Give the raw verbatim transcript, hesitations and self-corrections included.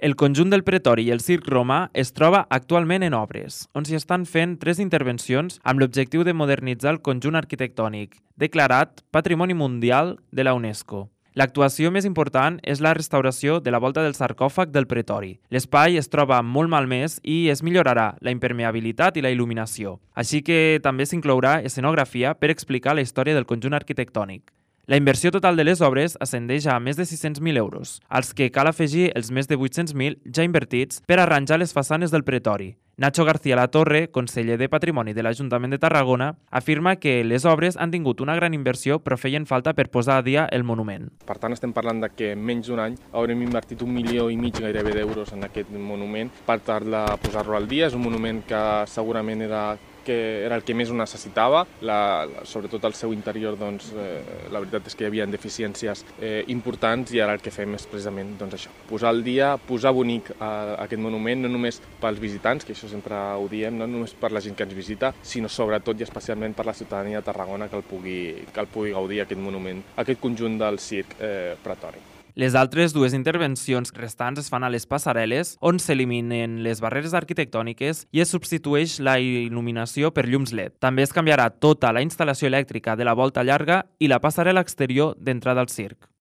El conjunt del Pretori i el Circ Romà es troba actualment en obres, on s'hi estan fent tres intervencions amb l'objectiu de modernitzar el conjunt arquitectònic, declarat Patrimoni Mundial de la UNESCO. L'actuació més important és la restauració de la volta del sarcòfag del Pretori. L'espai es troba molt malmès i es millorarà la impermeabilitat i la il·luminació. Així que també s'inclourà escenografia per explicar la història del conjunt arquitectònic. La inversió total de les obres ascendeix a més de sis-cents mil euros, als que cal afegir els més de vuit-cents mil ja invertits per arranjar les façanes del Pretori. Nacho García Latorre, conseller de Patrimoni de l'Ajuntament de Tarragona, afirma que les obres han tingut una gran inversió però feien falta per posar a dia el monument. Per tant, estem parlant de que en menys d'un any haurem invertit un milió i mig gairebé d'euros en aquest monument per tal de posar-lo al dia. És un monument que segurament era que era el que més ho necessitava, la, la, sobretot el seu interior, doncs, eh, la veritat és que hi havia deficiències eh, importants i ara el que fem és precisament doncs, això, posar al dia, posar bonic a, a aquest monument, no només pels visitants, que això sempre ho diem, no només per la gent que ens visita, sinó sobretot i especialment per la ciutadania de Tarragona que el pugui, que el pugui gaudir aquest monument, aquest conjunt del circ eh, pretori. Les altres dues intervencions restants es fan a les passarel·les, on s'eliminen les barreres arquitectòniques i es substitueix la il·luminació per llums L E D. També es canviarà tota la instal·lació elèctrica de la volta llarga i la passarel·la exterior d'entrada al circ.